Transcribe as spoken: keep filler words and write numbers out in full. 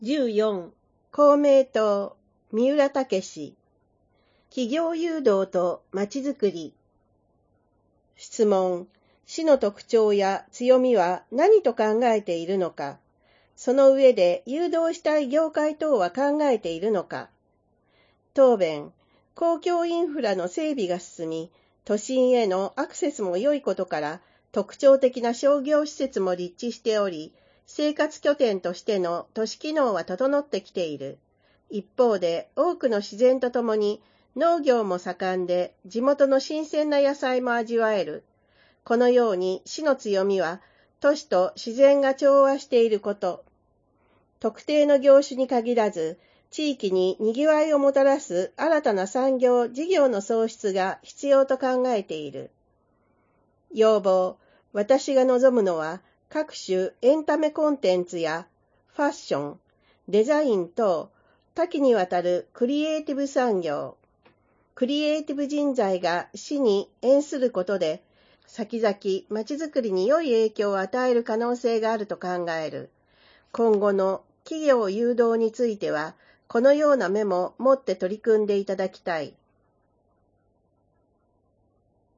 じゅうよん、公明党、三浦武史。企業誘導とまちづくり。質問、市の特徴や強みは何と考えているのか。その上で誘導したい業界等は考えているのか。答弁、公共インフラの整備が進み、都心へのアクセスも良いことから、特徴的な商業施設も立地しており、生活拠点としての都市機能は整ってきている。一方で、多くの自然とともに農業も盛んで、地元の新鮮な野菜も味わえる。このように市の強みは、都市と自然が調和していること。特定の業種に限らず、地域に賑わいをもたらす新たな産業、事業の創出が必要と考えている。要望、私が望むのは、各種エンタメコンテンツやファッション、デザイン等多岐にわたるクリエイティブ産業、クリエイティブ人材が市に縁することで、先々まちづくりに良い影響を与える可能性があると考える。今後の企業誘導については、このような目も持って取り組んでいただきたい。